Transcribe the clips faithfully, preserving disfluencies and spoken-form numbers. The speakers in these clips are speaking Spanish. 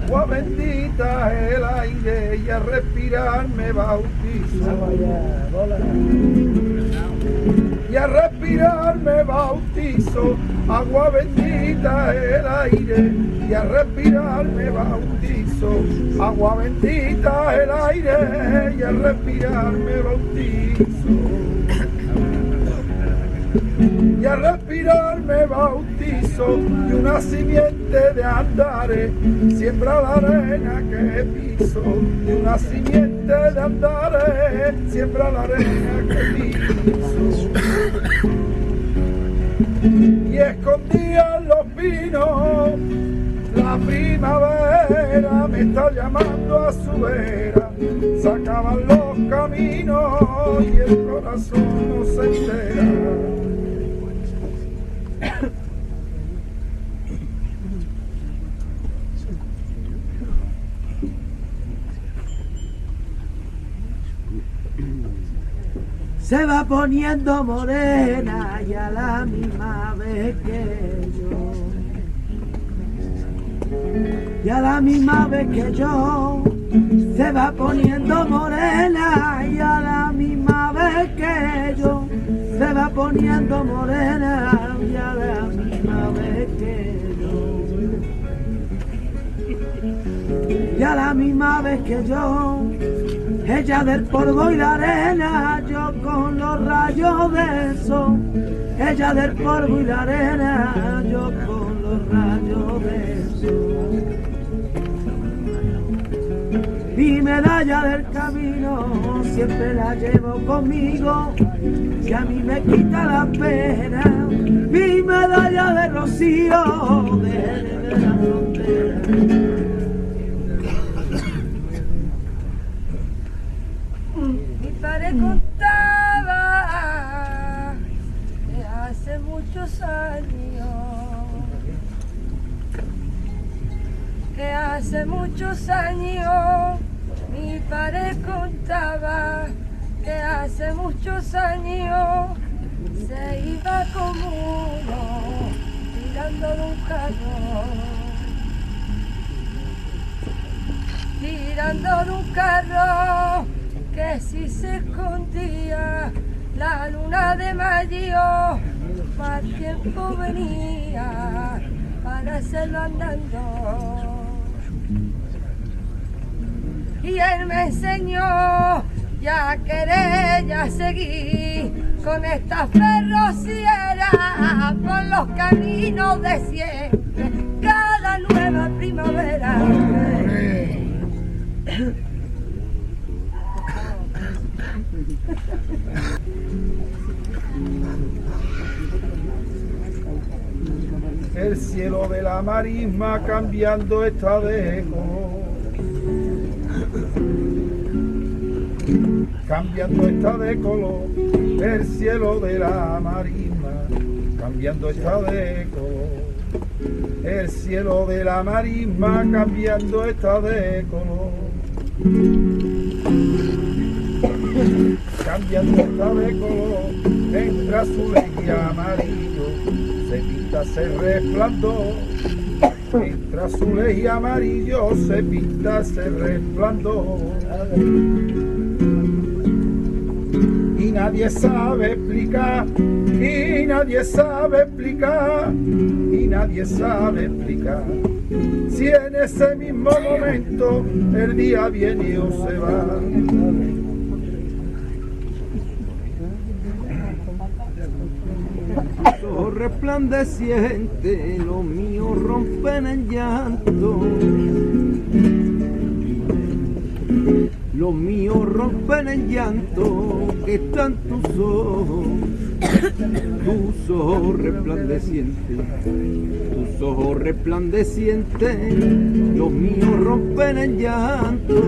agua bendita el aire y a respirar me bautizo. Y a respirar me bautizo, agua bendita el aire, y a respirar me bautizo, agua bendita el aire, y a respirar me bautizo. Y a respirar me bautizo, y una simiente de andares siembra la arena que piso, y una simiente de andares siembra la arena que piso. Y escondía en los pinos la primavera, me está llamando a su vera, se acaban los caminos y el corazón no se entera. Se va poniendo morena y a la misma vez que yo, y a la misma vez que yo, se va poniendo morena y a la misma vez que yo, se va poniendo morena y a la misma vez que yo, y a la misma vez que yo. Ella del polvo y la arena, yo con los rayos del sol. Ella del polvo y la arena, yo con los rayos del sol. Mi medalla del camino siempre la llevo conmigo, que a mí me quita la pena. Mi medalla de rocío de la frontera. Mi padre contaba que hace muchos años, que hace muchos años, mi padre contaba que hace muchos años se iba como uno tirando de un carro, tirando de un carro, que si se escondía la luna de mayo, más tiempo venía para hacerlo andando. Y él me enseñó ya a querer, ya a seguir con esta ferrociera por los caminos de siempre, cada nueva primavera. El cielo de la marisma cambiando está de color, cambiando está de color, el cielo de la marisma cambiando está de color, el cielo de la marisma cambiando está de color, cambiando está de color, entre azul y amarillo se pinta ese resplandor, entre azules y amarillo se pinta ese resplandor. Y nadie sabe explicar, y nadie sabe explicar, y nadie sabe explicar, si en ese mismo momento el día viene o se va. Resplandeciente, los míos rompen en llanto, los míos rompen en llanto, que están tus ojos, tus ojos resplandecientes, tus ojos resplandecientes, los míos rompen en llanto,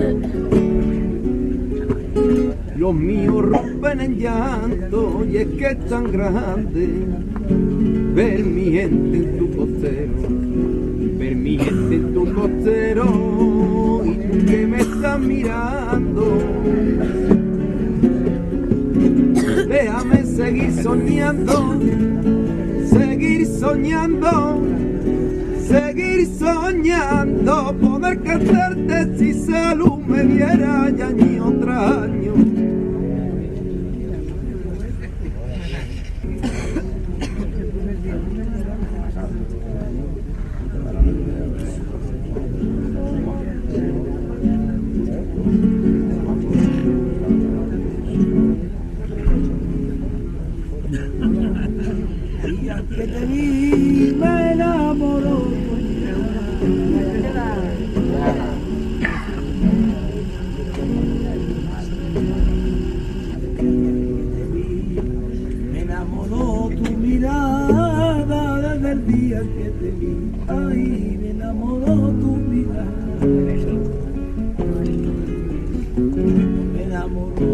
los míos rompen en llanto, y es que es tan grande ver mi gente en tu costero, ver mi gente en tu costero, y tú que me estás mirando, déjame seguir soñando, seguir soñando, seguir seguir soñando, poder cantarte si salud me diera ya año tras año. Que te vi me enamoró. Me enamoró tu mirada desde el día que te vi. Ay, me enamoró tu mirada. Me enamoró.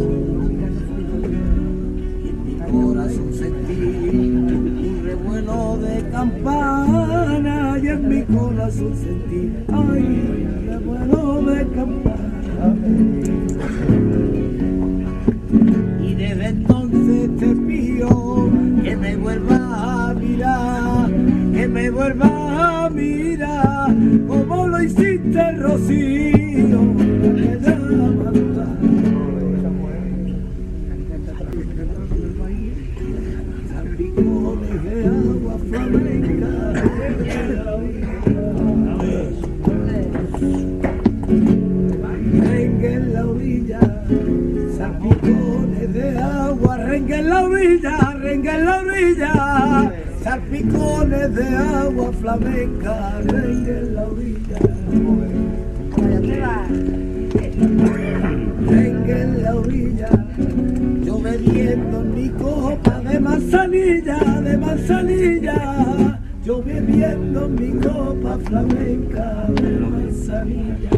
Y en mi corazón sentí revuelo de campana y en mi corazón sentí, ay, revuelo de campana. Y desde entonces te pido que me vuelva a mirar, que me vuelva a mirar, como lo hiciste, Rocío, que ya de agua flamenca, rengue en la orilla, salpicones de agua, rengue en la orilla, rengue en la orilla, salpicones de agua flamenca, rengue en la orilla, rengue en la orilla. Yo bebiendo en mi copa de manzanilla, de manzanilla, yo bebiendo en mi copa flamenca de manzanilla.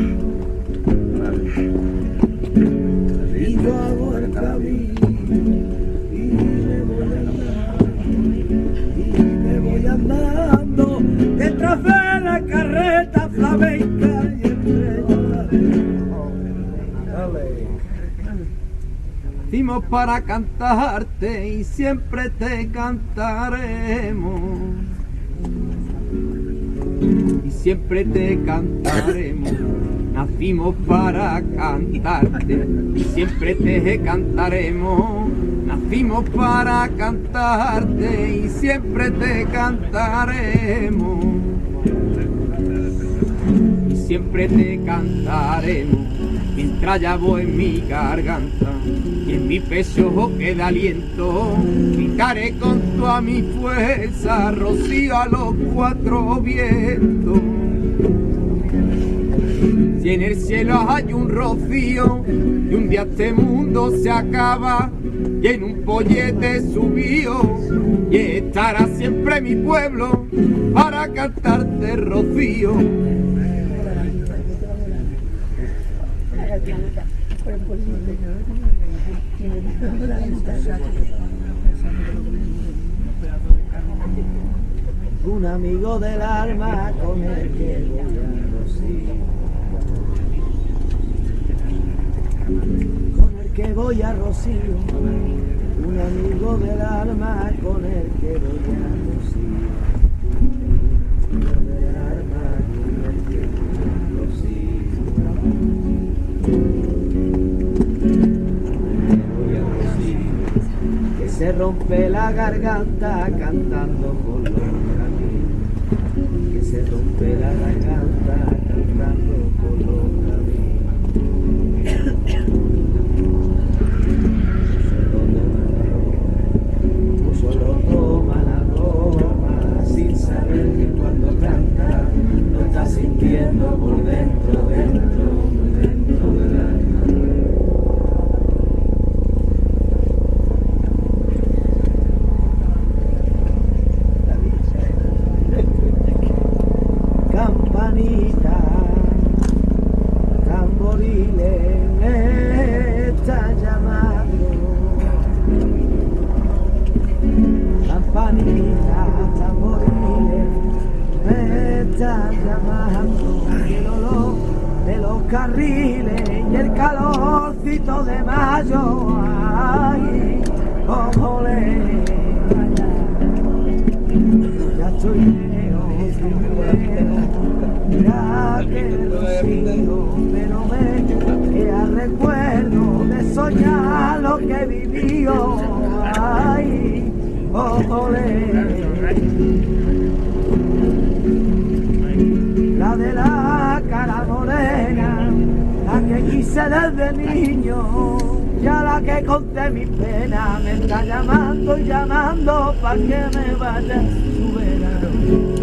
Y yo hago el camino y me voy andando, y me voy andando detrás de la carreta flamenca y entre nacimos para cantarte y siempre te cantaremos. Y siempre te cantaremos. Nacimos para cantarte y siempre te cantaremos. Nacimos para cantarte y siempre te cantaremos. Y siempre te cantaremos. Mientras llavo en mi garganta y en mi pecho queda aliento, gritaré con toda mi fuerza, Rocío a los cuatro vientos. Si en el cielo hay un rocío y un día este mundo se acaba y en un pollete subió, y estará siempre mi pueblo para cantarte, Rocío. Un amigo del alma con el que voy a Rocío, con el que voy a Rocío, un amigo del alma con el que voy a Rocío, del alma con el que voy a Rocío. Que se rompe la garganta cantando por los caminos, que se rompe la garganta cantando por los caminos. Solo toma la toma sin saber que cuando canta lo está sintiendo por dentro, dentro, dentro del alma. Campanita, tamboriles me está llamando. Campanita, tamboriles me está llamando. El olor de los carriles y el calorcito de mayo, ay, cómo le ya estoy lejos, vivido, pero me queda recuerdo de soñar lo que vivió. Ay, ole. La de la cara morena, la que quise desde niño, ya la que conté mis penas, me está llamando y llamando pa' que me vaya su verano.